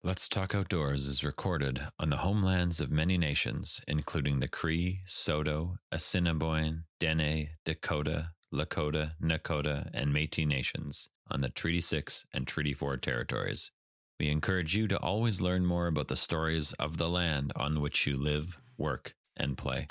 Let's Talk Outdoors is recorded on the homelands of many nations, including the Cree, Saulteaux, Assiniboine, Dene, Dakota, Lakota, Nakota, and Métis nations on the Treaty 6 and Treaty 4 territories. We encourage you to always learn more about the stories of the land on which you live, work, and play.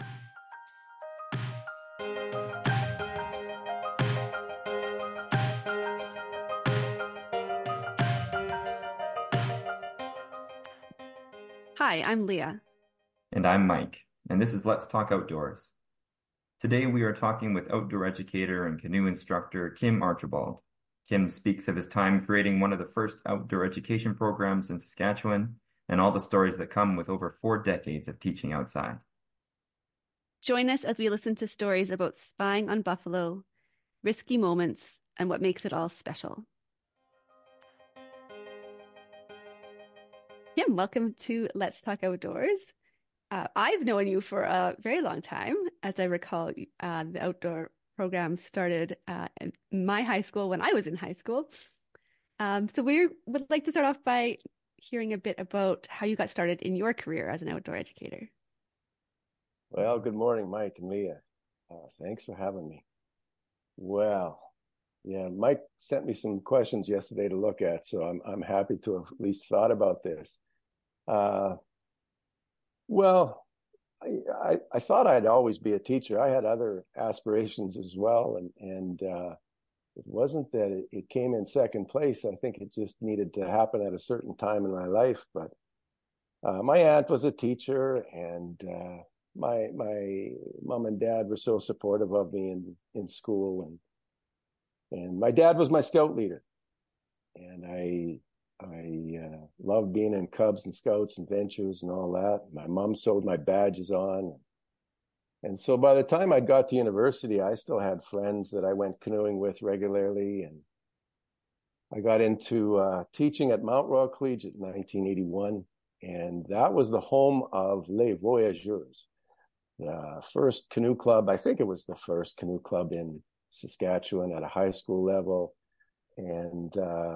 Hi, I'm Leah. And I'm Mike, and this is Let's Talk Outdoors. Today we are talking with outdoor educator and canoe instructor Kim Archibald. Kim speaks of his time creating one of the first outdoor education programs in Saskatchewan and all the stories that come with over 4 decades of teaching outside. Join us as we listen to stories about spying on buffalo, risky moments, and what makes it all special. Kim, welcome to Let's Talk Outdoors. I've known you for a very long time. As I recall, the outdoor program started in my high school when I was in high school. So we would like to start off by hearing a bit about how you got started in your career as an outdoor educator. Well, good morning, Mike and Leah. Thanks for having me. Well, yeah, Mike sent me some questions yesterday to look at, so I'm happy to have at least thought about this. Well, I thought I'd always be a teacher. I had other aspirations as well, and it wasn't that it came in second place. I think it just needed to happen at a certain time in my life. But my aunt was a teacher, and my mom and dad were so supportive of me in school, and my dad was my scout leader, and I loved being in Cubs and Scouts and Ventures and all that. My mom sewed my badges on. And so by the time I got to university, I still had friends that I went canoeing with regularly. And I got into teaching at Mount Royal Collegiate in 1981. And that was the home of Les Voyageurs, the first canoe club. I think it was the first canoe club in Saskatchewan at a high school level. And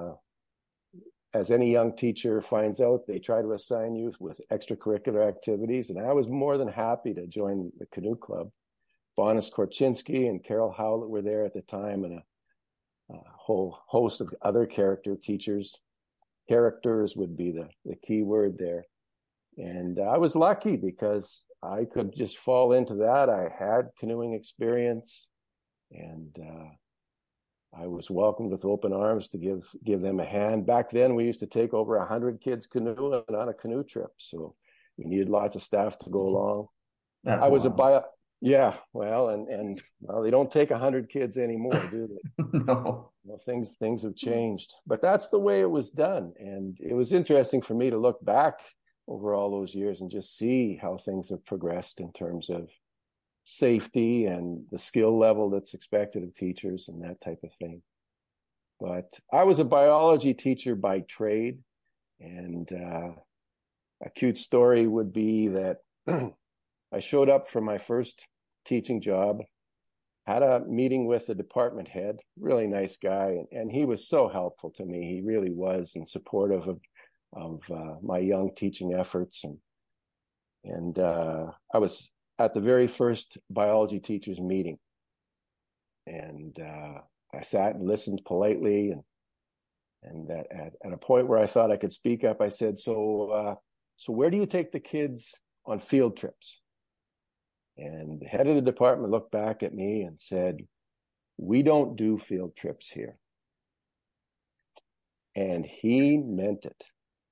as any young teacher finds out, they try to assign you with extracurricular activities. And I was more than happy to join the canoe club. Bonis Korchinski and Carol Howlett were there at the time, and a whole host of other teachers. Characters would be the key word there. And I was lucky because I could just fall into that. I had canoeing experience, and I was welcomed with open arms to give them a hand. Back then, we used to take over 100 kids canoeing on a canoe trip, so we needed lots of staff to go along. That's I was wild. yeah, well, and they don't take 100 kids anymore, do they? No. Well, things have changed, but that's the way it was done, and it was interesting for me to look back over all those years and just see how things have progressed in terms of safety and the skill level that's expected of teachers and that type of thing. But I was a biology teacher by trade, and a cute story would be that I showed up for my first teaching job, had a meeting with the department head, really nice guy, and he was so helpful to me. He really was, and supportive of my young teaching efforts. And I was at the very first biology teachers meeting, and I sat and listened politely, and at a point where I thought I could speak up, I said, so where do you take the kids on field trips? And the head of the department looked back at me and said, we don't do field trips here. And he meant it.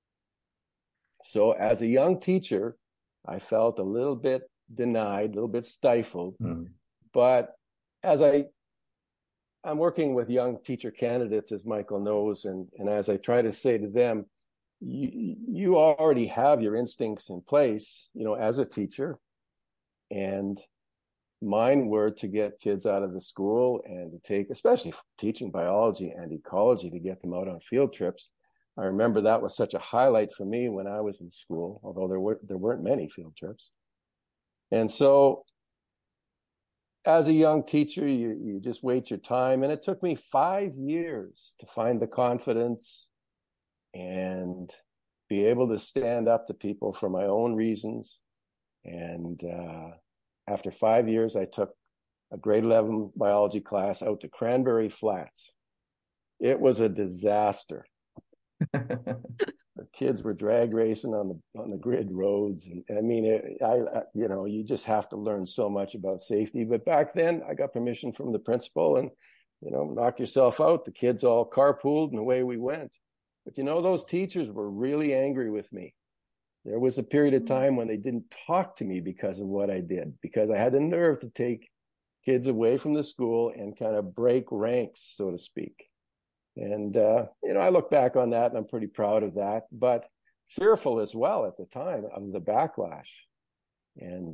So as a young teacher, I felt a little bit denied, a little bit stifled. But as I'm working with young teacher candidates, as Michael knows, and as I try to say to them, you already have your instincts in place, as a teacher. And mine were to get kids out of the school and to take, especially teaching biology and ecology, to get them out on field trips. I remember that was such a highlight for me when I was in school, although there weren't many field trips. And so as a young teacher, you just wait your time. And it took me 5 years to find the confidence and be able to stand up to people for my own reasons. And after 5 years, I took a grade 11 biology class out to Cranberry Flats. It was a disaster. The kids were drag racing on the grid roads, and I mean, you just have to learn so much about safety. But back then, I got permission from the principal, and knock yourself out. The kids all carpooled, and away we went. But those teachers were really angry with me. There was a period of time when they didn't talk to me because of what I did, because I had the nerve to take kids away from the school and kind of break ranks, so to speak. And, I look back on that and I'm pretty proud of that, but fearful as well at the time of the backlash. And,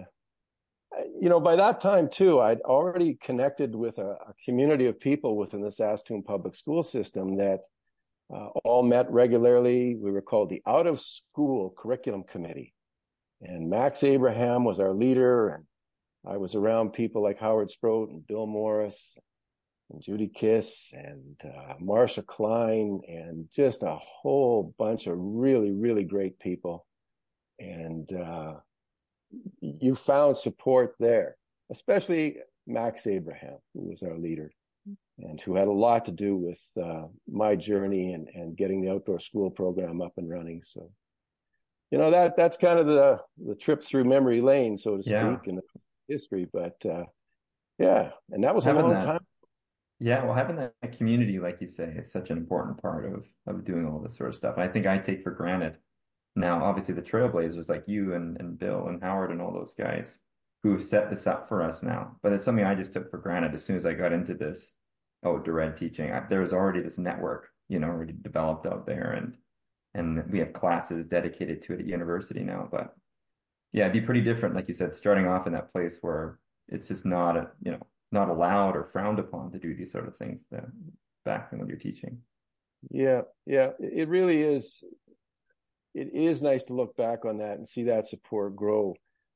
by that time too, I'd already connected with a community of people within the Saskatoon public school system that all met regularly. We were called the Out of School Curriculum Committee. And Max Abraham was our leader. And I was around people like Howard Sproat and Bill Morris and Judy Kiss and Marsha Klein, and just a whole bunch of really, really great people. And you found support there, especially Max Abraham, who was our leader and who had a lot to do with my journey and getting the outdoor school program up and running. So, that's kind of the trip through memory lane, so to speak, in the history. But and that was a long time. Yeah, well, having that community, like you say, is such an important part of doing all this sort of stuff. And I think I take for granted now, obviously, the trailblazers like you and Bill and Howard and all those guys who set this up for us now. But it's something I just took for granted as soon as I got into this outdoor ed teaching. There was already this network, already developed out there, and we have classes dedicated to it at university now. But yeah, it'd be pretty different, like you said, starting off in that place where it's just not not allowed or frowned upon to do these sort of things back when you're teaching. Yeah, it really is. It is nice to look back on that and see that support grow.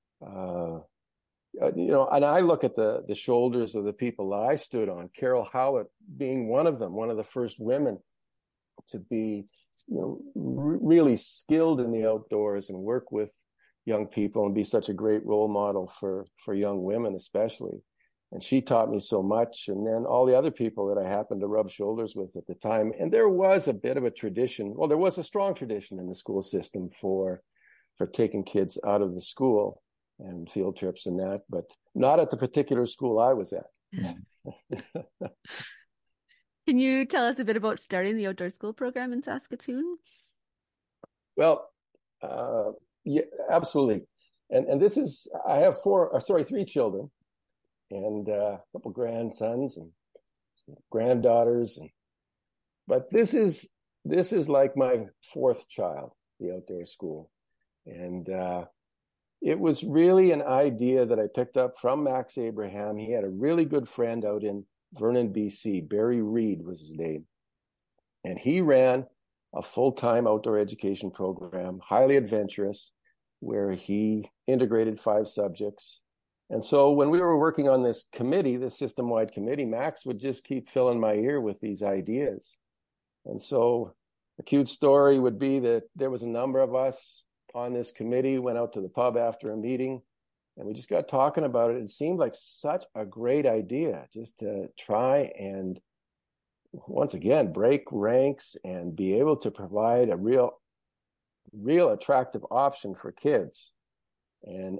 And I look at the shoulders of the people that I stood on, Carol Howett being one of them, one of the first women to be, really skilled in the outdoors and work with young people and be such a great role model for young women, especially. And she taught me so much. And then all the other people that I happened to rub shoulders with at the time. And there was a bit of a tradition. Well, there was a strong tradition in the school system for taking kids out of the school and field trips and that, but not at the particular school I was at. Can you tell us a bit about starting the outdoor school program in Saskatoon? Well, yeah, absolutely. And this is, I have three children and a couple grandsons and granddaughters. But this is like my fourth child, the outdoor school. And it was really an idea that I picked up from Max Abraham. He had a really good friend out in Vernon, BC. Barry Reed was his name. And he ran a full-time outdoor education program, highly adventurous, where he integrated 5 subjects. And so when we were working on this committee, this system-wide committee, Max would just keep filling my ear with these ideas. And so a cute story would be that there was a number of us on this committee, went out to the pub after a meeting, and we just got talking about it. It seemed like such a great idea just to try and, once again, break ranks and be able to provide a real attractive option for kids and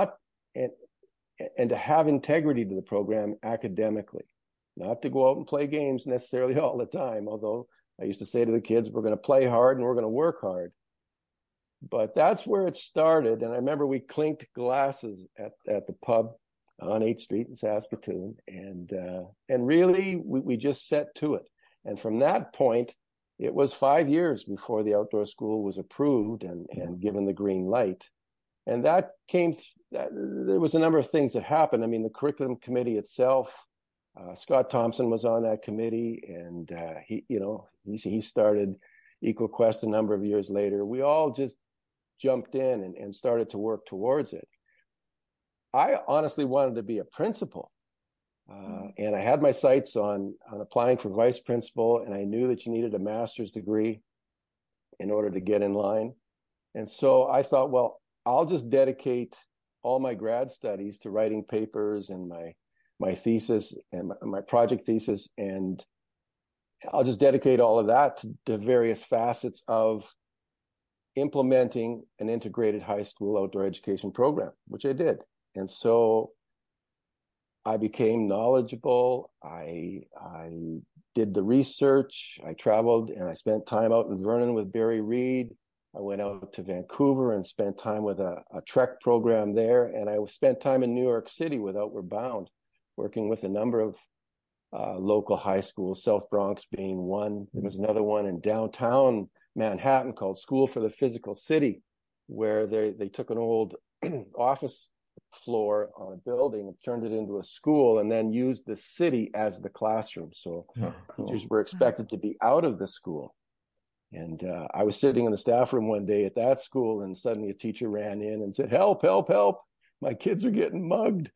to have integrity to the program academically, not to go out and play games necessarily all the time. Although I used to say to the kids, we're going to play hard and we're going to work hard. But that's where it started. And I remember we clinked glasses at the pub on 8th Street in Saskatoon. And really, we just set to it. And from that point, it was 5 years before the outdoor school was approved and given the green light. And that there was a number of things that happened. I mean, the curriculum committee itself, Scott Thompson was on that committee, and he started EqualQuest a number of years later. We all just jumped in and started to work towards it. I honestly wanted to be a principal, and I had my sights on applying for vice principal, and I knew that you needed a master's degree. in order to get in line. And so I thought, well, I'll just dedicate all my grad studies to writing papers and my thesis and my project thesis, and I'll just dedicate all of that to various facets of implementing an integrated high school outdoor education program, which I did. And so I became knowledgeable. I did the research. I traveled and I spent time out in Vernon with Barry Reed. I went out to Vancouver and spent time with a Trek program there. And I spent time in New York City with Outward Bound, working with a number of local high schools, South Bronx being one. There was another one in downtown Manhattan called School for the Physical City, where they took an old office floor on a building and turned it into a school and then used the city as the classroom. So teachers were expected to be out of the school. And I was sitting in the staff room one day at that school, and suddenly a teacher ran in and said, "Help, help, help. My kids are getting mugged."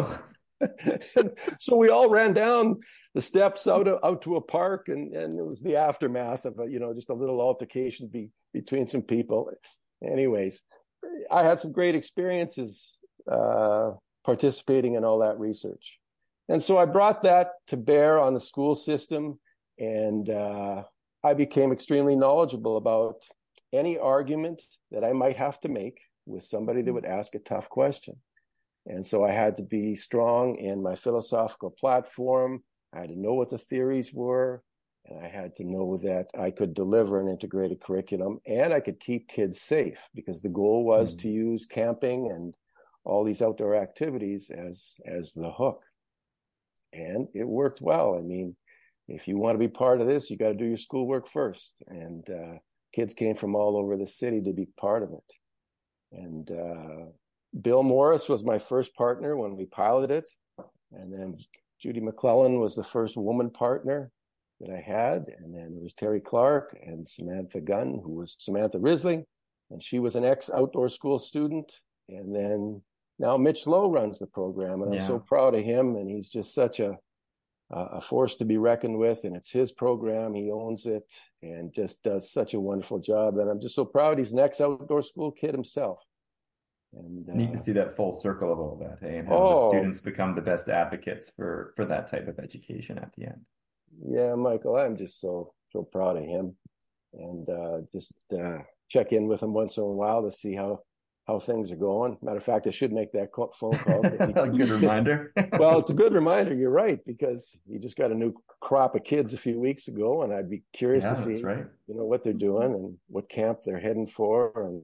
So we all ran down the steps out to a park, and it was the aftermath of just a little altercation between some people. Anyways, I had some great experiences participating in all that research. And so I brought that to bear on the school system, and I became extremely knowledgeable about any argument that I might have to make with somebody that would ask a tough question. And so I had to be strong in my philosophical platform. I had to know what the theories were, and I had to know that I could deliver an integrated curriculum and I could keep kids safe, because the goal was to use camping and all these outdoor activities as the hook. And it worked well. I mean, if you want to be part of this, you got to do your schoolwork first. And kids came from all over the city to be part of it. And Bill Morris was my first partner when we piloted it. And then Judy McClellan was the first woman partner that I had. And then there was Terry Clark and Samantha Gunn, who was Samantha Risley. And she was an ex-outdoor school student. And then now Mitch Lowe runs the program. And I'm so proud of him. And he's just such a force to be reckoned with. And it's his program. He owns it and just does such a wonderful job. And I'm just so proud he's an ex-outdoor school kid himself. And you can see that full circle of all that, hey, and how the students become the best advocates for that type of education at the end. Yeah, Michael, I'm just so proud of him, and just check in with him once in a while to see how things are going. Matter of fact, I should make that phone call. A good reminder. Well, it's a good reminder. You're right, because he just got a new crop of kids a few weeks ago, and I'd be curious to see, what they're doing and what camp they're heading for, and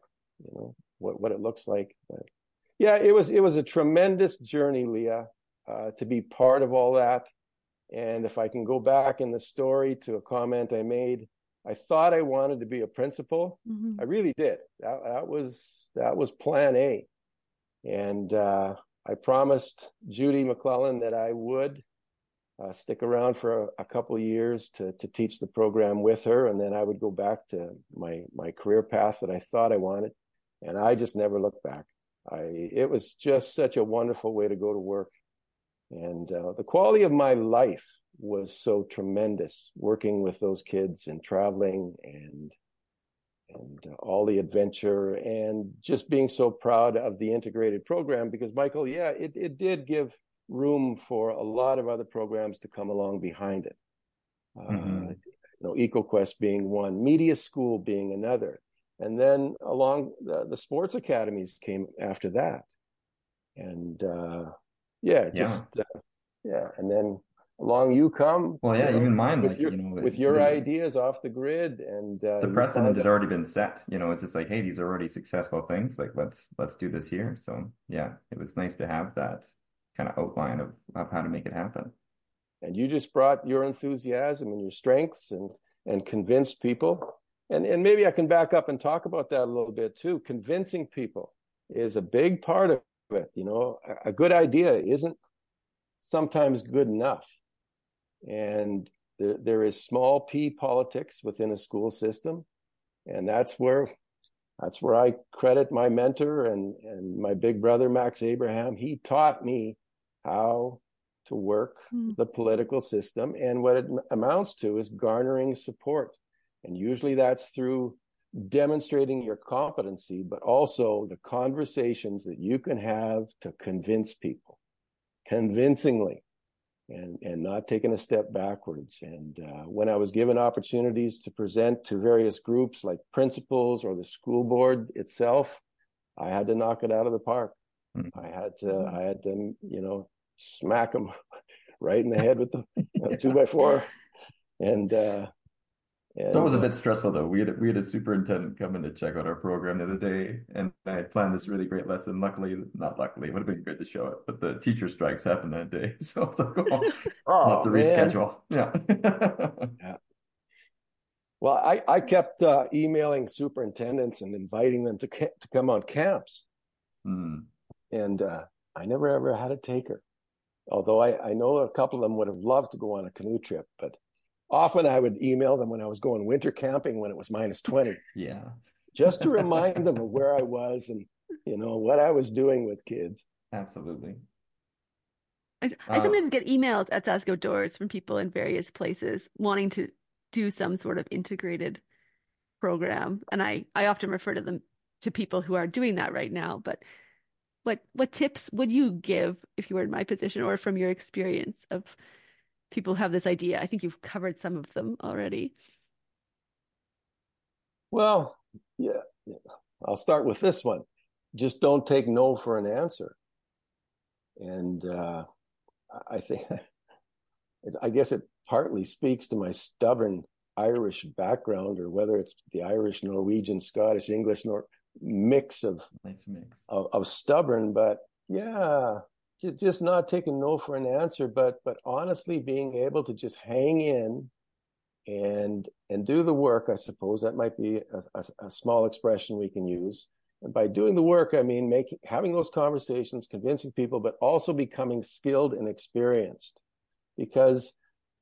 what it looks like. But yeah, it was a tremendous journey, Leah, to be part of all that. And if I can go back in the story to a comment I made, I thought I wanted to be a principal. I really did. That was plan A. And I promised Judy McClellan that I would stick around for a couple of years to teach the program with her, and then I would go back to my career path that I thought I wanted. And I just never looked back. It was just such a wonderful way to go to work. And the quality of my life was so tremendous, working with those kids and traveling and all the adventure, and just being so proud of the integrated program, because Michael, it did give room for a lot of other programs to come along behind it. EcoQuest being one, Media School being another. And then along the sports academies came after that. And and then along you come. Well, even mine, with your ideas off the grid, and the precedent had already been set. It's just like, hey, these are already successful things. Like, let's do this here. So yeah, it was nice to have that kind of outline of how to make it happen. And you just brought your enthusiasm and your strengths and convinced people. And maybe I can back up and talk about that a little bit too. Convincing people is a big part of it. A good idea isn't sometimes good enough. And there is small p politics within a school system. And that's where I credit my mentor and my big brother, Max Abraham. He taught me how to work the political system. And what it amounts to is garnering support. And usually that's through demonstrating your competency, but also the conversations that you can have to convince people convincingly, and not taking a step backwards. And when I was given opportunities to present to various groups like principals or the school board itself, I had to knock it out of the park. I had to, smack them right in the head with the 2x4. And it's always a bit stressful, though. We had a superintendent come in to check out our program the other day, and I had planned this really great lesson. Luckily, not luckily, it would have been good to show it, but the teacher strikes happened that day. So it's like, I'll have to reschedule. Yeah. Yeah. Well, I kept emailing superintendents and inviting them to come on camps. And I never ever had a taker. Although I know a couple of them would have loved to go on a canoe trip, but often I would email them when I was going winter camping when it was -20. Yeah. Just to remind them of where I was and, what I was doing with kids. Absolutely. I sometimes get emails at Sask Outdoors from people in various places wanting to do some sort of integrated program. And I often refer to people who are doing that right now. But what tips would you give if you were in my position, or from your experience of people who have this idea? I think you've covered some of them already. Well, yeah. I'll start with this one. Just don't take no for an answer. And I guess it partly speaks to my stubborn Irish background, or whether it's the Irish, Norwegian, Scottish, English, mix of stubborn. But yeah, just not taking no for an answer, but honestly being able to just hang in and do the work. I suppose that might be a small expression we can use. And by doing the work, I mean having those conversations, convincing people, but also becoming skilled and experienced. Because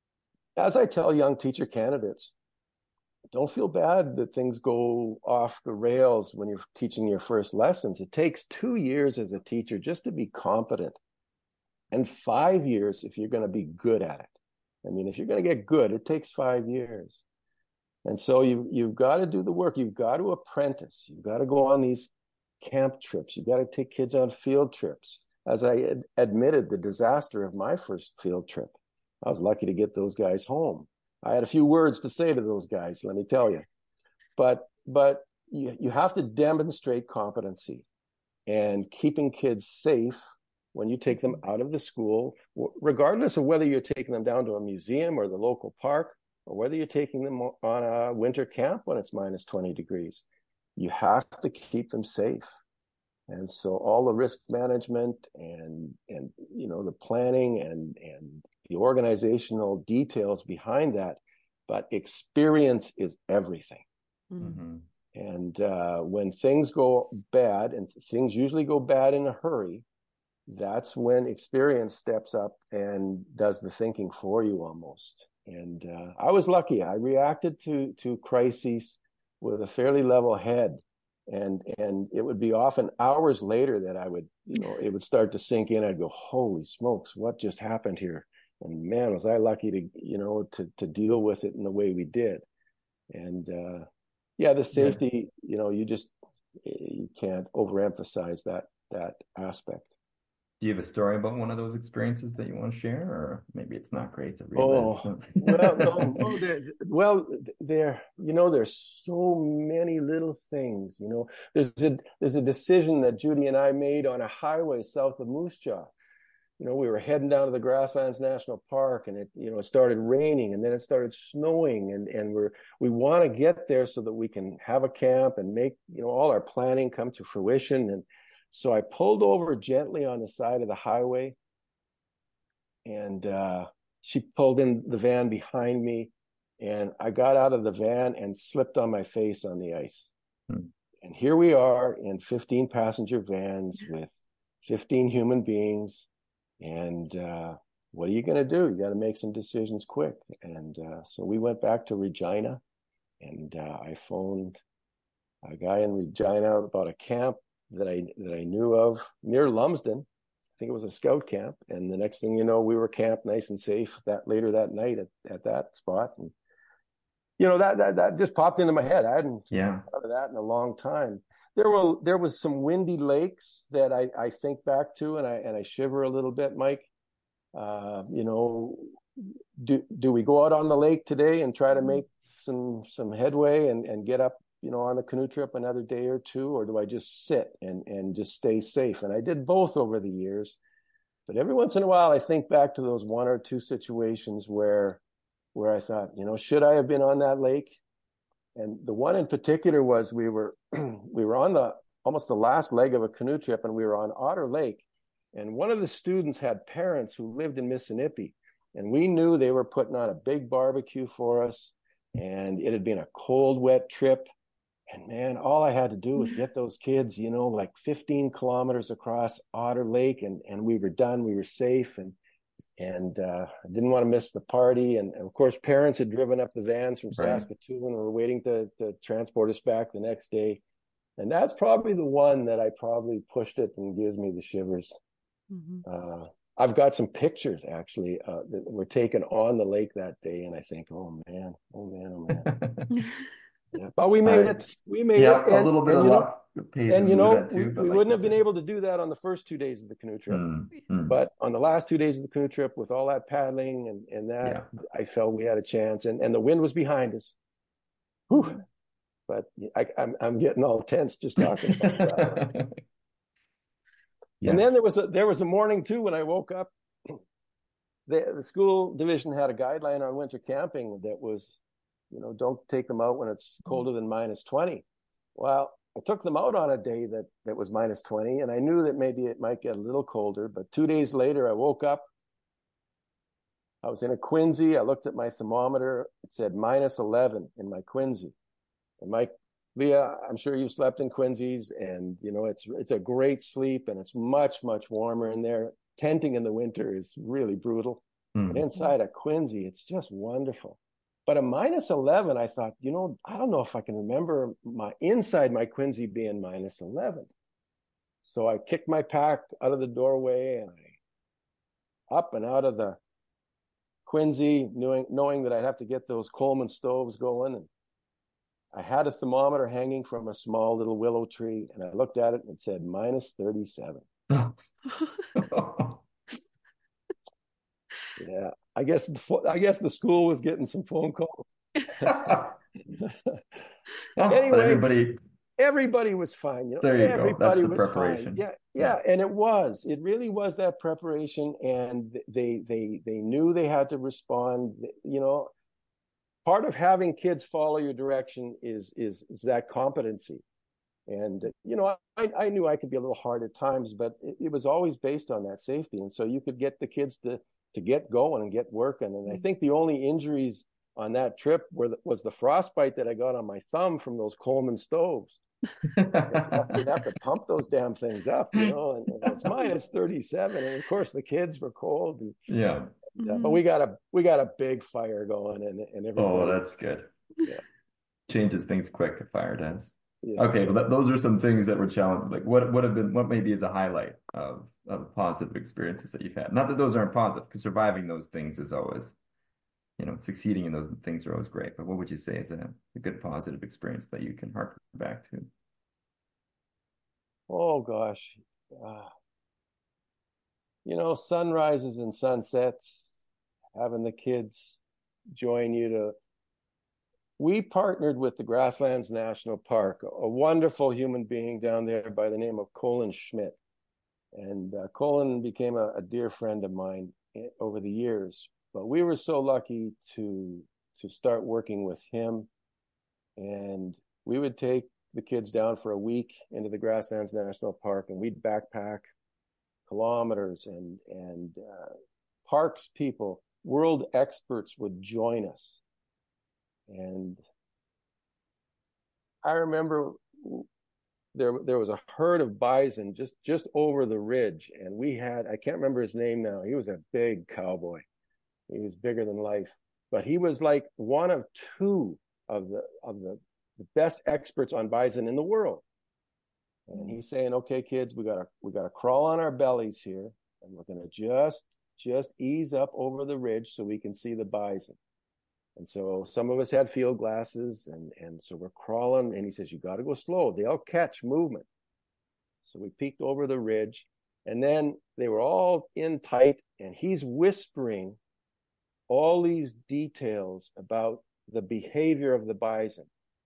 as I tell young teacher candidates, don't feel bad that things go off the rails when you're teaching your first lessons. It takes 2 years as a teacher just to be competent, and 5 years if you're going to be good at it. I mean, if you're going to get good, it takes 5 years. And so you've got to do the work. You've got to apprentice. You've got to go on these camp trips. You've got to take kids on field trips. As I admitted, the disaster of my first field trip, I was lucky to get those guys home. I had a few words to say to those guys, let me tell you. But you have to demonstrate competency, and keeping kids safe when you take them out of the school, regardless of whether you're taking them down to a museum or the local park, or whether you're taking them on a winter camp when it's -20 degrees. You have to keep them safe. And so all the risk management and the planning and the organizational details behind that, but experience is everything. Mm-hmm. And when things go bad, and things usually go bad in a hurry, that's when experience steps up and does the thinking for you almost. And I was lucky. I reacted to crises with a fairly level head. And it would be often hours later that I would, it would start to sink in. I'd go, holy smokes, what just happened here? And man, was I lucky to deal with it in the way we did. And the safety, you can't overemphasize that aspect. Do you have a story about one of those experiences that you want to share, or maybe it's not great to read? There's so many little things. There's a decision that Judy and I made on a highway south of Moose Jaw. We were heading down to the Grasslands National Park, and it started raining, and then it started snowing, and we want to get there so that we can have a camp and make all our planning come to fruition. And so I pulled over gently on the side of the highway, and she pulled in the van behind me, and I got out of the van and slipped on my face on the ice. And here we are in 15 passenger vans with 15 human beings. And what are you going to do? You got to make some decisions quick. And so we went back to Regina, and I phoned a guy in Regina about a camp that I knew of near Lumsden. I think it was a scout camp. And the next thing you know, we were camped nice and safe later that night at that spot. And that just popped into my head. I hadn't Yeah. thought of that in a long time. There was some windy lakes that I think back to, and I shiver a little bit, Mike. You know, do we go out on the lake today and try to make some headway and get up, you know, on a canoe trip another day or two, or do I just sit and just stay safe? And I did both over the years, but every once in a while I think back to those one or two situations where I thought, you know, should I have been on that lake? And the one in particular was we were on almost the last leg of a canoe trip, and we were on Otter Lake, and one of the students had parents who lived in Mississippi, and we knew they were putting on a big barbecue for us, and it had been a cold, wet trip. And man, all I had to do was get those kids, you know, like 15 kilometers across Otter Lake, and we were done. We were safe, and I didn't want to miss the party. And of course, parents had driven up the vans from Saskatoon and were waiting to transport us back the next day. And that's probably the one that I probably pushed it and gives me the shivers. Mm-hmm. I've got some pictures actually that were taken on the lake that day, and I think, oh man. Yeah, but we made it. We made it. A little bit of luck. And you know, we wouldn't have been able to do that on the first 2 days of the canoe trip. But on the last 2 days of the canoe trip, with all that paddling and that, I felt we had a chance. And the wind was behind us. Whew. But I'm getting all tense just talking about that. Yeah. And then there was a morning too when I woke up. The school division had a guideline on winter camping that was, you know, don't take them out when it's colder than -20. Well, I took them out on a day that was -20, and I knew that maybe it might get a little colder. But 2 days later, I woke up. I was in a Quincy. I looked at my thermometer. It said -11 in my Quincy. And Leah, I'm sure you slept in Quincy's, and you know it's a great sleep, and it's much warmer in there. Tenting in the winter is really brutal, but inside a Quincy, it's just wonderful. But a -11, I thought, you know, I don't know if I can remember inside my Quincy being -11. So I kicked my pack out of the doorway, and I up and out of the Quincy, knowing that I'd have to get those Coleman stoves going. And I had a thermometer hanging from a small little willow tree, and I looked at it and it said -37. Yeah, I guess the school was getting some phone calls. Anyway, everybody was fine. You know, there you go. That's the was preparation. Fine. Yeah, and it really was that preparation, and they knew they had to respond. You know, part of having kids follow your direction is that competency. And, you know, I knew I could be a little hard at times, but it was always based on that safety. And so you could get the kids to get going and get working. And I think the only injuries on that trip was the frostbite that I got on my thumb from those Coleman stoves. You'd have to pump those damn things up, you know, and it's -37. And of course the kids were cold. But we got a big fire going, and everybody. Oh, that's good. Yeah. Changes things quick, a fire does. Yes. Okay, well, those are some things that were challenging. Like what maybe is a highlight of positive experiences that you've had? Not that those aren't positive, because surviving those things is always, you know, succeeding in those things are always great. But what would you say is a good positive experience that you can harken back to? Oh gosh, you know, sunrises and sunsets, having the kids join you to. We partnered with the Grasslands National Park, a wonderful human being down there by the name of Colin Schmidt. And Colin became a dear friend of mine over the years. But we were so lucky to start working with him. And we would take the kids down for a week into the Grasslands National Park, and we'd backpack kilometers, and parks people, world experts would join us. And I remember there was a herd of bison just over the ridge, and we had, I can't remember his name now. He was a big cowboy. He was bigger than life, but he was like one of two of the best experts on bison in the world. And he's saying, "Okay, kids, we gotta crawl on our bellies here, and we're gonna just ease up over the ridge so we can see the bison." And so some of us had field glasses, and so we're crawling, and he says, you got to go slow. They'll catch movement. So we peeked over the ridge, and then they were all in tight, and he's whispering all these details about the behavior of the bison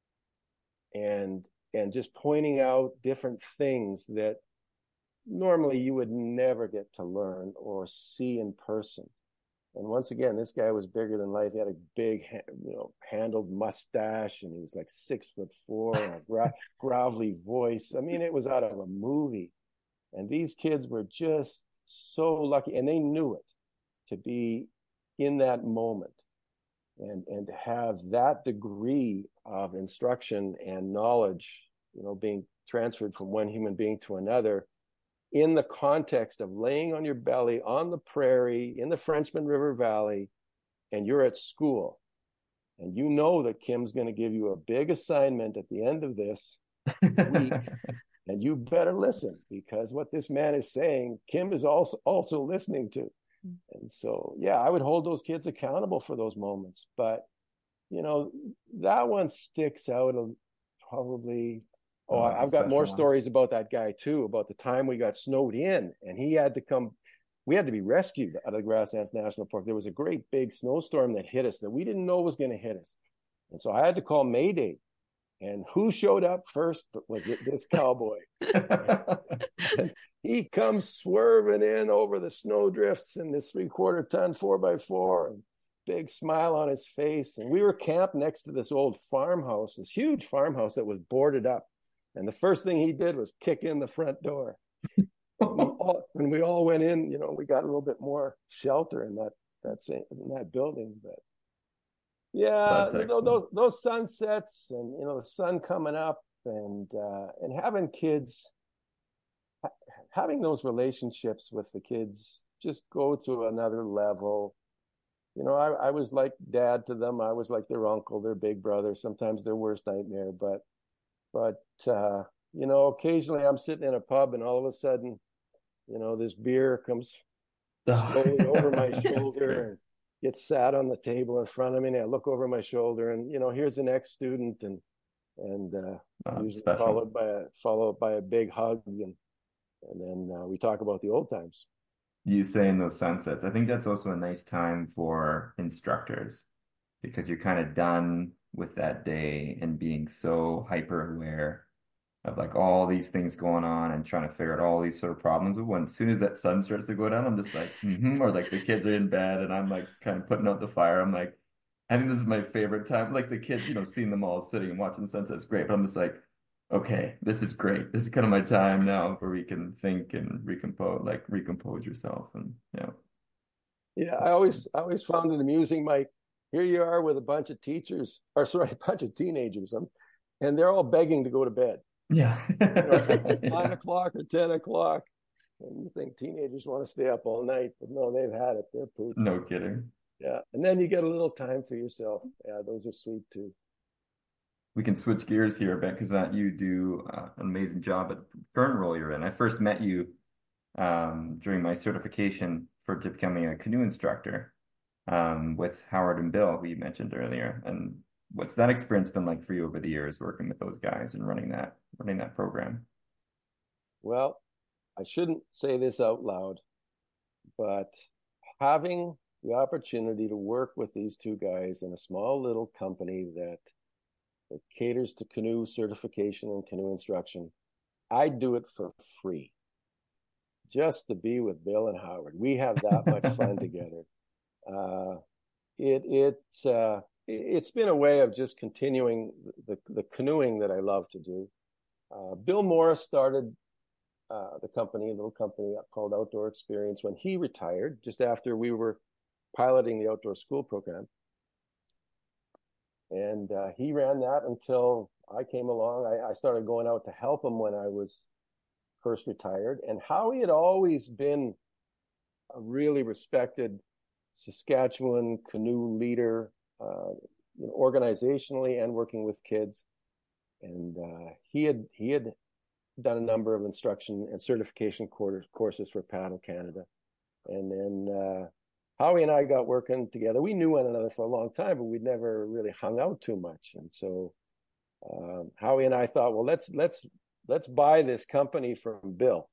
and just pointing out different things that normally you would never get to learn or see in person. And once again, this guy was bigger than life. He had a big, handled mustache, and he was like 6'4", and a gravelly voice. I mean, it was out of a movie. And these kids were just so lucky, and they knew it, to be in that moment and to have that degree of instruction and knowledge, being transferred from one human being to another, in the context of laying on your belly on the prairie in the Frenchman River Valley, and you're at school, and you know that Kim's going to give you a big assignment at the end of this week, and you better listen, because what this man is saying, Kim is also listening to. And so, yeah, I would hold those kids accountable for those moments. But, that one sticks out probably. Oh, I've got more stories about that guy too, about the time we got snowed in and he had to come. We had to be rescued out of the Grasslands National Park. There was a great big snowstorm that hit us that we didn't know was going to hit us. And so I had to call Mayday. And who showed up first but was this cowboy. And he comes swerving in over the snow drifts in this 3/4 ton 4x4, and big smile on his face. And we were camped next to this old farmhouse, this huge farmhouse that was boarded up. And the first thing he did was kick in the front door. When we all went in, we got a little bit more shelter in that building. But yeah, those sunsets and the sun coming up and having kids, having those relationships with the kids just go to another level. I was like dad to them. I was like their uncle, their big brother, sometimes their worst nightmare. But occasionally I'm sitting in a pub and all of a sudden, this beer comes slowly over my shoulder and gets sat on the table in front of me. And I look over my shoulder and, here's the next student and usually followed by a big hug. And then we talk about the old times. You saying those sunsets, I think that's also a nice time for instructors, because you're kind of done with that day and being so hyper aware of like all these things going on and trying to figure out all these sort of problems. When as soon as that sun starts to go down, I'm just like, or like the kids are in bed and I'm like kind of putting out the fire. I'm like, I think this is my favorite time. Like the kids, seeing them all sitting and watching the sunset is great, but I'm just like, okay, this is great. This is kind of my time now where we can think and recompose yourself. And yeah, I always found it amusing, Mike. Here you are with a bunch of a bunch of teenagers, and they're all begging to go to bed. Yeah. It's like 9 o'clock or 10 o'clock. And you think teenagers want to stay up all night, but no, they've had it. They're pooped. No kidding. Yeah. And then you get a little time for yourself. Yeah, those are sweet too. We can switch gears here a bit, because you do an amazing job at the current role you're in. I first met you during my certification to becoming a canoe instructor with Howard and Bill, who you mentioned earlier. And what's that experience been like for you over the years, working with those guys and running that program? Well, I shouldn't say this out loud, but having the opportunity to work with these two guys in a small little company that caters to canoe certification and canoe instruction, I'd do it for free. Just to be with Bill and Howard. We have that much fun together. It's been a way of just continuing the canoeing that I love to do. Bill Morris started the company, a little company called Outdoor Experience, when he retired, just after we were piloting the outdoor school program. And he ran that until I came along. I started going out to help him when I was first retired. And Howie had always been a really respected Saskatchewan canoe leader, organizationally and working with kids. And he had done a number of instruction and certification courses for Paddle Canada. And then Howie and I got working together. We knew one another for a long time, but we'd never really hung out too much. And so Howie and I thought, well, let's buy this company from Bill.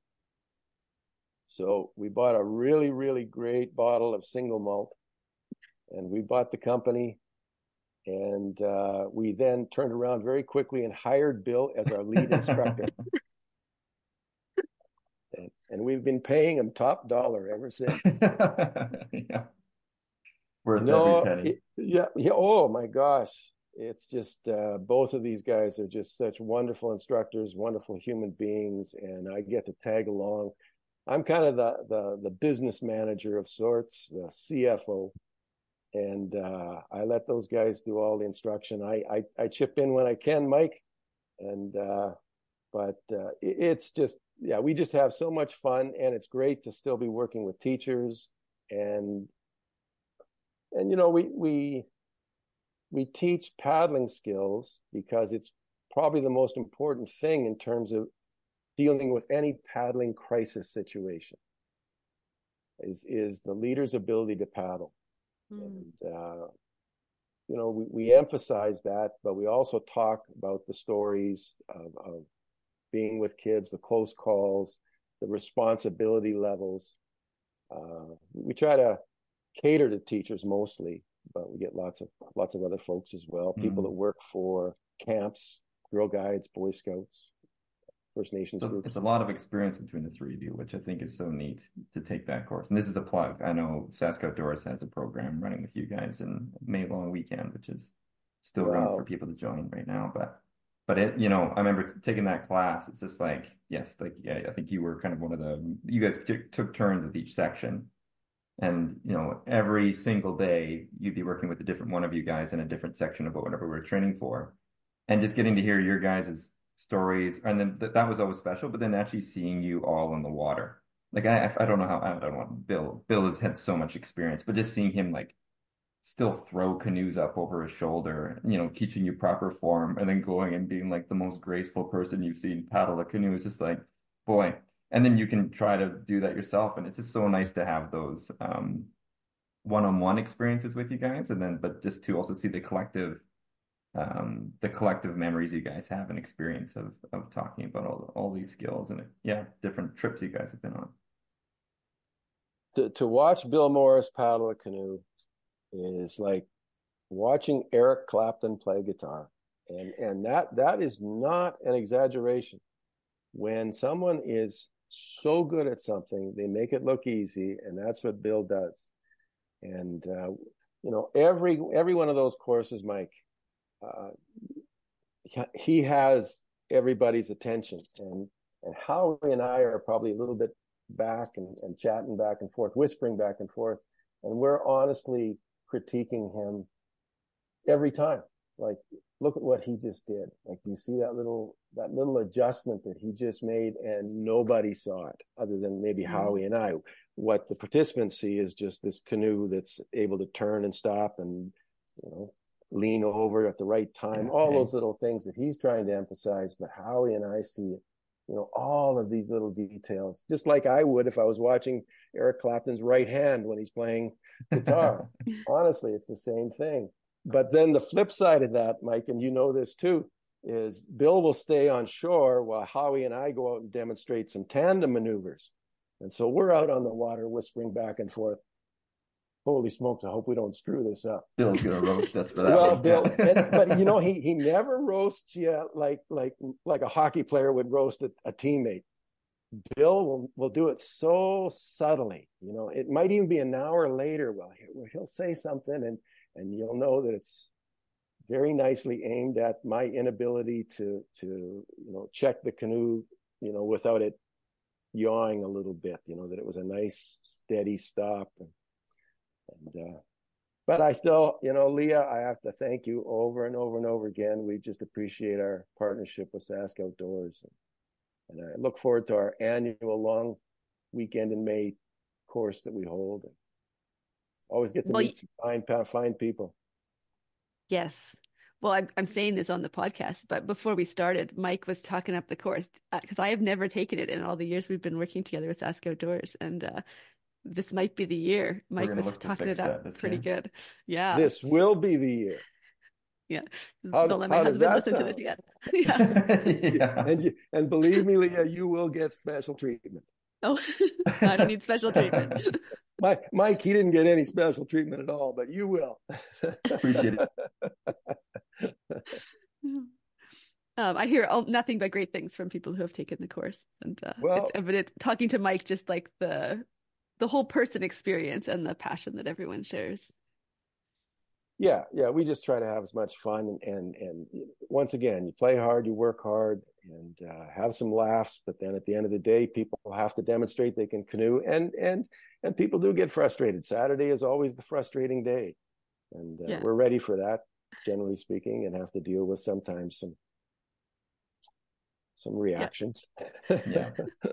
So we bought a really, really great bottle of single malt, and we bought the company. And we then turned around very quickly and hired Bill as our lead instructor. And we've been paying him top dollar ever since. Yeah. Worth every penny. Yeah. Oh my gosh. It's just both of these guys are just such wonderful instructors, wonderful human beings, and I get to tag along. I'm kind of the business manager of sorts, the CFO, and I let those guys do all the instruction. I chip in when I can, Mike, and but it's just, yeah, we just have so much fun, and it's great to still be working with teachers, and you know, we teach paddling skills because it's probably the most important thing in terms of dealing with any paddling crisis situation is the leader's ability to paddle. And you know, we emphasize that, but we also talk about the stories of being with kids, the close calls, the responsibility levels. We try to cater to teachers mostly, but we get lots of other folks as well. People that work for camps, Girl Guides, Boy Scouts, First Nations groups. It's a lot of experience between the three of you, which I think is so neat to take that course. And this is a plug. I know Sask Outdoors has a program running with you guys in May Long Weekend, which is still running for people to join right now. But it, you know, I remember taking that class. It's just like, yes, like, yeah, I think you were kind of you guys took turns with each section. And, you know, every single day you'd be working with a different one of you guys in a different section of whatever we were training for. And just getting to hear your guys' stories. And then that was always special, but then actually seeing you all in the water. Like, I don't know how, I don't want Bill has had so much experience, but just seeing him like still throw canoes up over his shoulder, you know, teaching you proper form, and then going and being like the most graceful person you've seen paddle a canoe is just like, boy. And then you can try to do that yourself. And it's just so nice to have those one-on-one experiences with you guys. And then, but just to also see the collective memories you guys have and experience of talking about all these skills and different trips you guys have been on. To watch Bill Morris paddle a canoe is like watching Eric Clapton play guitar. And that is not an exaggeration. When someone is so good at something, they make it look easy, and that's what Bill does. And you know, every one of those courses, Mike, he has everybody's attention, and Howie and I are probably a little bit back and chatting back and forth, whispering back and forth, and we're honestly critiquing him every time. Like, look at what he just did. Like, do you see that little adjustment that he just made, and nobody saw it other than maybe Howie and I. What the participants see is just this canoe that's able to turn and stop and, you know, lean over at the right time, all those little things that he's trying to emphasize. But Howie and I see, you know, all of these little details, just like I would if I was watching Eric Clapton's right hand when he's playing guitar. Honestly, it's the same thing. But then the flip side of that, Mike, and you know this too, is Bill will stay on shore while Howie and I go out and demonstrate some tandem maneuvers. And so we're out on the water whispering back and forth. Holy smokes, I hope we don't screw this up. Bill's going to roast us for that. Well, Bill, but you know, he never roasts you like a hockey player would roast a teammate. Bill will do it so subtly. You know, it might even be an hour later. Well, he'll say something and you'll know that it's very nicely aimed at my inability to you know, check the canoe, you know, without it yawing a little bit, you know, that it was a nice steady stop. And but I still, you know, Leah, I have to thank you over and over and over again. We just appreciate our partnership with Sask Outdoors. And I look forward to our annual long weekend in May course that we hold. And always get to meet some fine people. Yes. Well, I'm saying this on the podcast, but before we started, Mike was talking up the course because I have never taken it in all the years we've been working together with Sask Outdoors. And this might be the year. We're Mike gonna was look to talking fix it that up this pretty year. good. Yeah. This will be the year. Yeah. How Don't let my does husband that listen to this sound? yet. Yeah. Yeah. And believe me, Leah, you will get special treatment. Oh, I don't need special treatment. Mike, he didn't get any special treatment at all, but you will. Appreciate it. I hear nothing but great things from people who have taken the course, and Well, it's evident talking to Mike, just like the whole person experience and the passion that everyone shares. yeah, we just try to have as much fun, and once again, you play hard, you work hard, and have some laughs. But then at the end of the day, people have to demonstrate they can canoe, and people do get frustrated. Saturday is always the frustrating day, and Yeah. we're ready for that, generally speaking, and have to deal with sometimes some reactions. Yeah.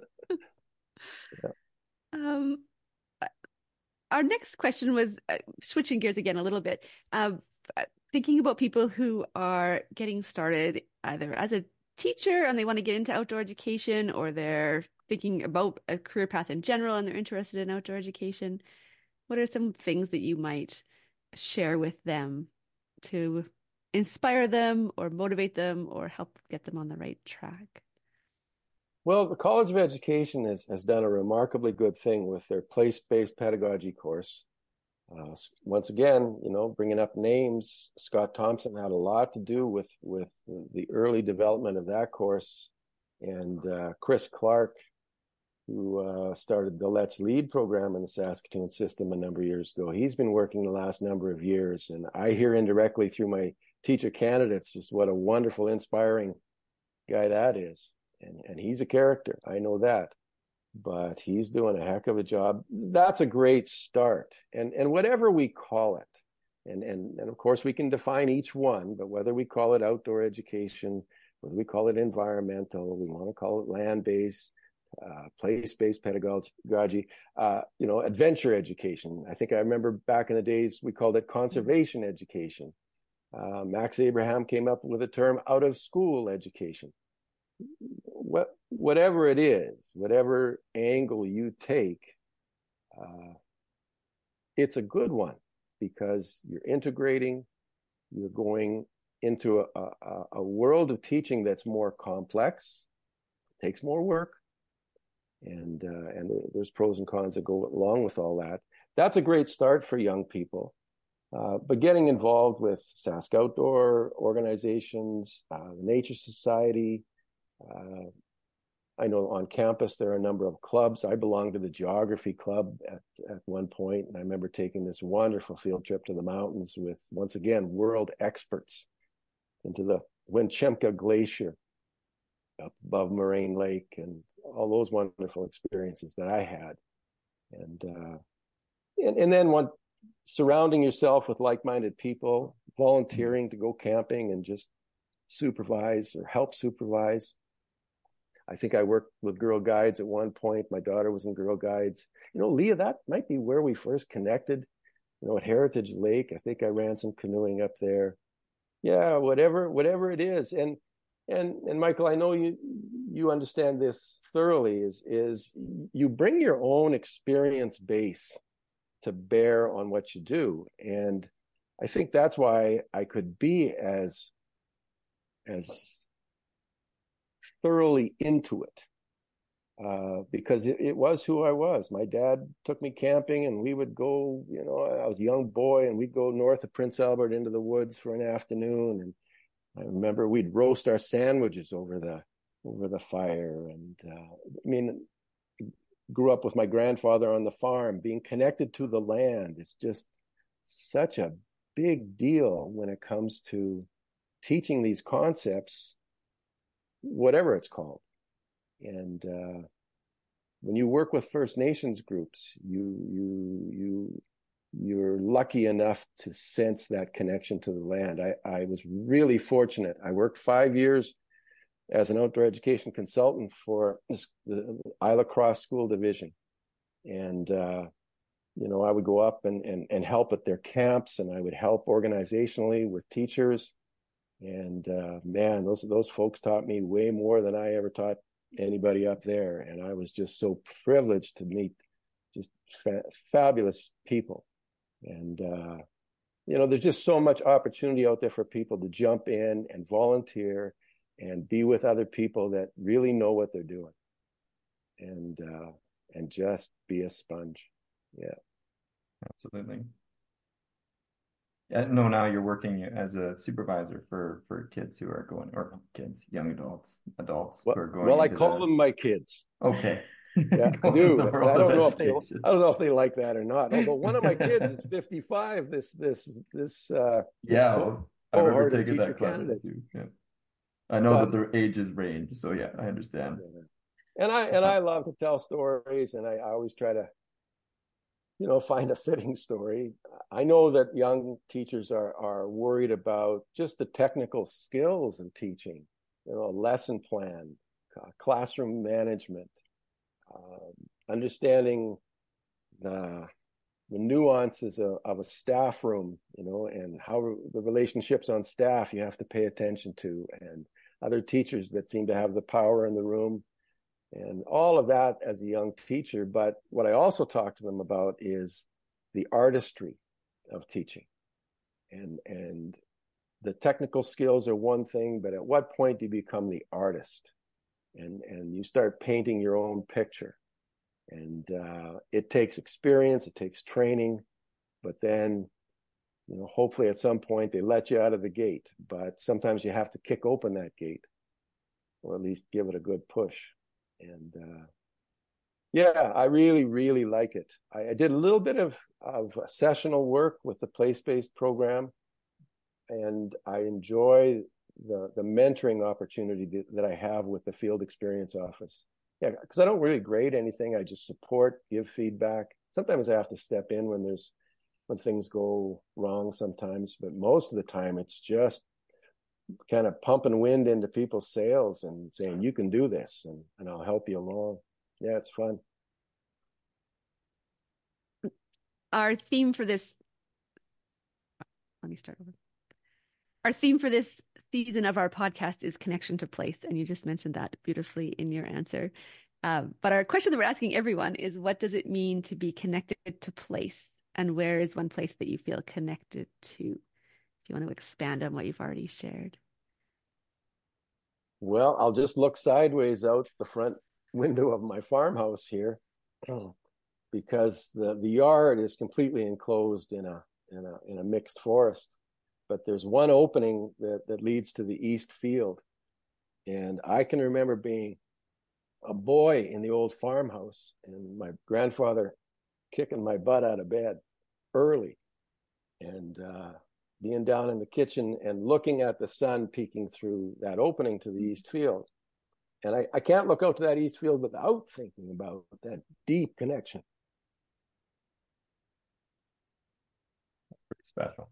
Our next question was switching gears again a little bit, thinking about people who are getting started either as a teacher and they want to get into outdoor education, or they're thinking about a career path in general and they're interested in outdoor education. What are some things that you might share with them to inspire them or motivate them or help get them on the right track? Well, the College of Education has done a remarkably good thing with their place-based pedagogy course. Once again, bringing up names, Scott Thompson had a lot to do with the early development of that course, and Chris Clark, who started the Let's Lead program in the Saskatoon system a number of years ago. He's been working the last number of years, and I hear indirectly through my teacher candidates just what a wonderful, inspiring guy that is. And he's a character, I know that, but he's doing a heck of a job. That's a great start. And whatever we call it, and of course we can define each one, but whether we call it outdoor education, whether we call it environmental, we want to call it land-based, place-based pedagogy, adventure education. I think I remember back in the days we called it conservation education. Max Abraham came up with the term out-of-school education. Whatever it is, whatever angle you take, it's a good one, because you're integrating, you're going into a world of teaching that's more complex, takes more work, and there's pros and cons that go along with all that. That's a great start for young people. But getting involved with Sask Outdoor organizations, the Nature Society, I know on campus there are a number of clubs. I belonged to the geography club at one point, and I remember taking this wonderful field trip to the mountains with, once again, world experts into the Winchemka Glacier up above Moraine Lake, and all those wonderful experiences that I had. And then surrounding yourself with like-minded people, volunteering to go camping and just supervise or help supervise. I think I worked with Girl Guides at one point. My daughter was in Girl Guides. Leah, that might be where we first connected. At Heritage Lake, I think I ran some canoeing up there. Yeah, whatever it is. And Michael, I know you understand this thoroughly. Is you bring your own experience base to bear on what you do, and I think that's why I could be as thoroughly into it, because it was who I was. My dad took me camping, and we would go, I was a young boy, and we'd go north of Prince Albert into the woods for an afternoon. And I remember we'd roast our sandwiches over the fire. And grew up with my grandfather on the farm. Being connected to the land is just such a big deal when it comes to teaching these concepts, whatever it's called. And when you work with First Nations groups, you're lucky enough to sense that connection to the land. I was really fortunate. I worked 5 years as an outdoor education consultant for the Isla Cross School Division. And, I would go up and help at their camps, and I would help organizationally with teachers. And man, those folks taught me way more than I ever taught anybody up there. And I was just so privileged to meet just fabulous people. And, there's just so much opportunity out there for people to jump in and volunteer and be with other people that really know what they're doing, and just be a sponge. Yeah. Absolutely. No, now you're working as a supervisor for kids who are going, or kids, young adults who are going. Well, I call them my kids. Okay. Yeah, I do. I don't know if they like that or not. Although one of my kids is 55. I remember taking that class too. Yeah. I know that their ages range, so yeah, I understand. Yeah. And I love to tell stories, and I always try to, find a fitting story. I know that young teachers are worried about just the technical skills of teaching, lesson plan, classroom management, understanding the nuances of a staff room, and how the relationships on staff you have to pay attention to, and other teachers that seem to have the power in the room, and all of that as a young teacher. But what I also talk to them about is the artistry of teaching, and the technical skills are one thing, but at what point do you become the artist, and you start painting your own picture? And it takes experience, it takes training, but then, hopefully at some point they let you out of the gate. But sometimes you have to kick open that gate, or at least give it a good push. And I really, really like it. I did a little bit of sessional work with the place-based program, and I enjoy the mentoring opportunity that I have with the field experience office. Yeah, because I don't really grade anything. I just support, give feedback. Sometimes I have to step in when things go wrong sometimes, but most of the time it's just kind of pumping wind into people's sails and saying, you can do this, and I'll help you along. Yeah, it's fun. Our theme for this, let me start over. Our theme for this season of our podcast is connection to place, and you just mentioned that beautifully in your answer. But our question that we're asking everyone is, what does it mean to be connected to place, and where is one place that you feel connected to? If you want to expand on what you've already shared. Well, I'll just look sideways out the front window of my farmhouse here, because the yard is completely enclosed in a mixed forest. But there's one opening that leads to the east field. And I can remember being a boy in the old farmhouse, and my grandfather kicking my butt out of bed early, and being down in the kitchen and looking at the sun peeking through that opening to the east field. And I can't look out to that east field without thinking about that deep connection. That's pretty special.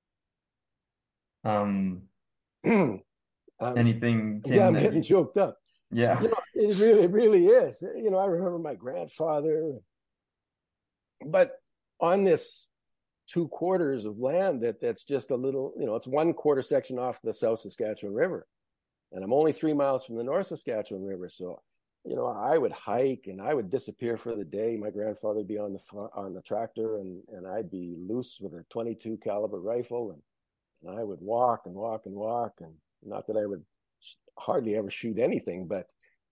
Anything? Yeah, I'm getting choked up. Yeah, it really, really is. I remember my grandfather, but on this 2 quarters of land that's just a little, it's 1/4 section off the South Saskatchewan River, and I'm only 3 miles from the North Saskatchewan River. So, I would hike and I would disappear for the day. My grandfather would be on the tractor, and I'd be loose with a .22 caliber rifle, and I would walk and walk and walk, and not that I would hardly ever shoot anything, but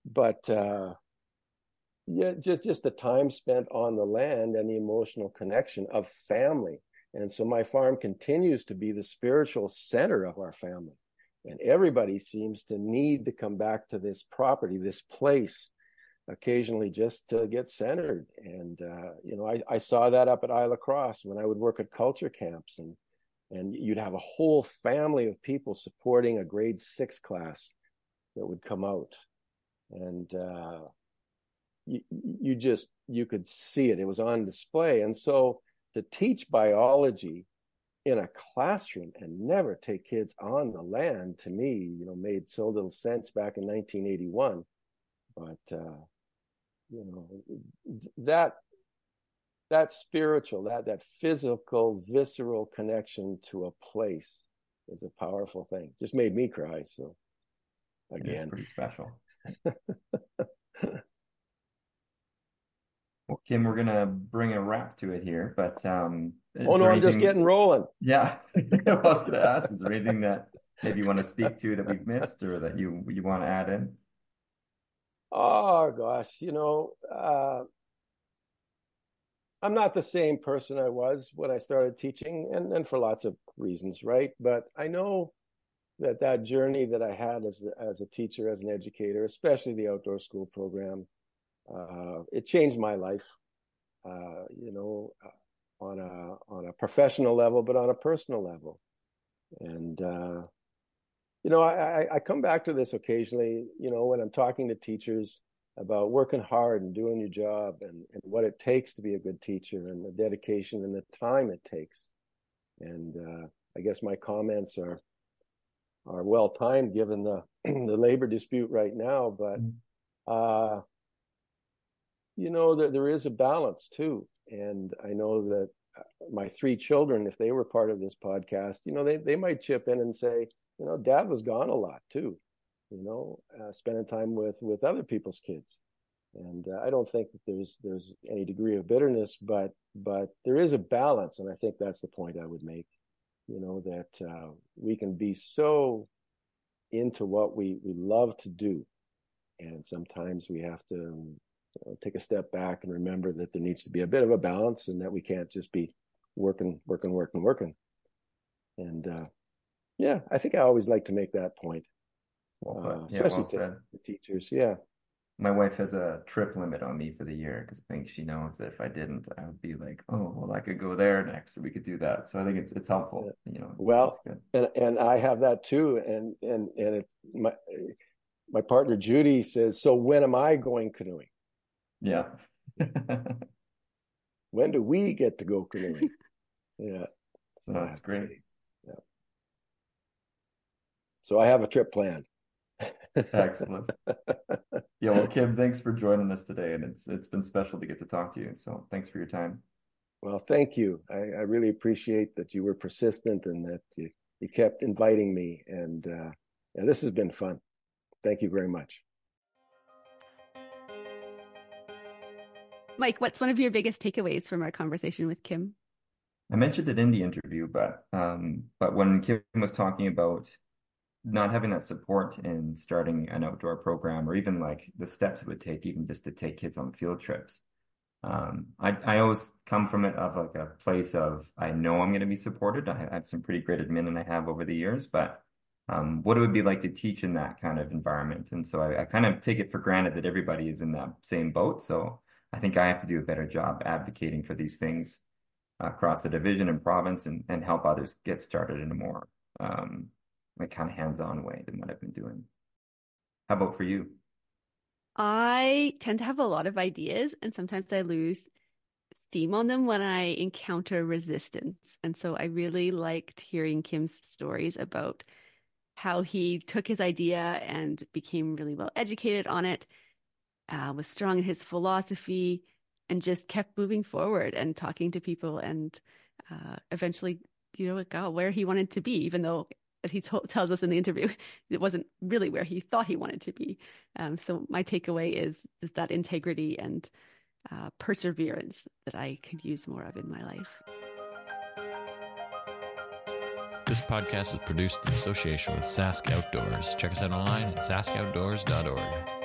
just the time spent on the land and the emotional connection of family. And so my farm continues to be the spiritual center of our family, and everybody seems to need to come back to this property, this place, occasionally just to get centered. And I saw that up at Isla Cross when I would work at culture camps, and you'd have a whole family of people supporting a grade 6 class that would come out. And you could see it. It was on display. And so to teach biology in a classroom and never take kids on the land, to me, made so little sense back in 1981. But, that spiritual, that physical, visceral connection to a place is a powerful thing. Just made me cry. So again, it's pretty special. Kim, we're gonna bring a wrap to it here, but oh no, I'm just getting rolling. Yeah, I was gonna ask, is there anything that maybe you want to speak to that we've missed or that you want to add in? Oh gosh, I'm not the same person I was when I started teaching, and for lots of reasons, right? But I know that journey that I had as a teacher, as an educator, especially the outdoor school program, it changed my life, on a professional level, but on a personal level. And I come back to this occasionally, when I'm talking to teachers about working hard and doing your job and what it takes to be a good teacher and the dedication and the time it takes. And I guess my comments are well timed given the the labor dispute right now, but that there is a balance too. And I know that my 3 children, if they were part of this podcast, they might chip in and say, Dad was gone a lot too, spending time with other people's kids. And I don't think that there's any degree of bitterness, but there is a balance. And I think that's the point I would make, that we can be so into what we love to do. And sometimes we have to take a step back and remember that there needs to be a bit of a balance and that we can't just be working. And I think I always like to make that point, especially to teachers. Yeah. My wife has a trip limit on me for the year because I think she knows that if I didn't, I would be like, oh, well, I could go there next, or we could do that. So I think it's helpful. Well, and I have that too. And my partner Judy says, so when am I going canoeing? Yeah. When do we get to go canoeing? Yeah. So that's great. Yeah. So I have a trip planned. Excellent. Yeah, well, Kim, thanks for joining us today, and it's been special to get to talk to you. So thanks for your time. Well, thank you. I really appreciate that you were persistent and that you kept inviting me. And this has been fun. Thank you very much. Mike, what's one of your biggest takeaways from our conversation with Kim? I mentioned it in the interview, but when Kim was talking about not having that support in starting an outdoor program, or even like the steps it would take, even just to take kids on field trips, I always come from it of like a place of, I know I'm going to be supported. I have some pretty great admin and I have over the years, but what it would be like to teach in that kind of environment. And so I kind of take it for granted that everybody is in that same boat. So I think I have to do a better job advocating for these things across the division and province and help others get started in a more like kind of hands-on way than what I've been doing. How about for you? I tend to have a lot of ideas, and sometimes I lose steam on them when I encounter resistance. And so I really liked hearing Kim's stories about how he took his idea and became really well educated on it, was strong in his philosophy, and just kept moving forward and talking to people, and eventually, got where he wanted to be, even though, as he tells us in the interview, it wasn't really where he thought he wanted to be. So my takeaway is that integrity and perseverance that I could use more of in my life. This podcast is produced in association with Sask Outdoors. Check us out online at saskoutdoors.org.